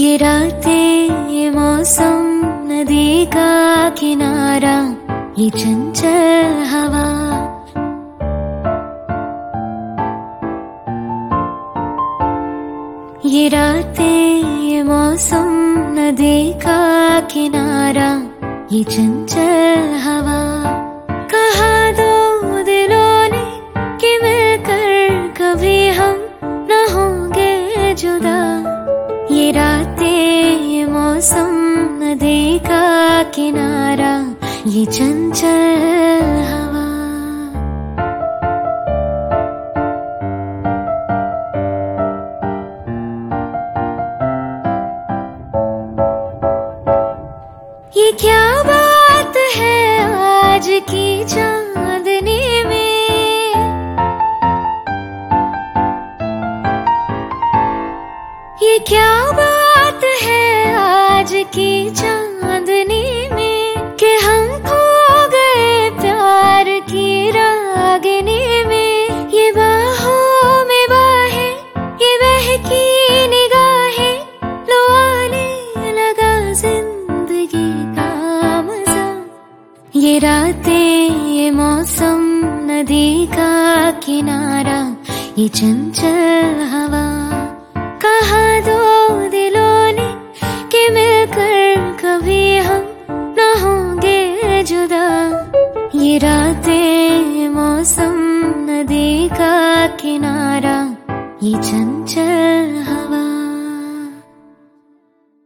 ये रातें, ये मौसम, नदी का किनारा, ये चंचल हवा, ये रातें, ये मौसम, नदी का किनारा, ये चंचल हवा। कहा दो दिलों ने कि मिलकर कभी हम न होंगे जुदा। ये रातें, ये मौसम, नदी का किनारा, ये चंचल हवा। ये क्या बात है आज की चांदनी में, ये क्या बात है आज की चांदनी में, कि हम खो गए प्यार की रागिनी में। ये बाहों में बाहें, ये बहकी निगाहें, लो आने लगा जिंदगी का मजा। ये रातें, ये मौसम, नदी का किनारा, ये चंचल हवा। कहा दो दिलों ने कि मिलकर कभी हम न होंगे जुदा। ये रातें, ये मौसम, नदी का किनारा, ये चंचल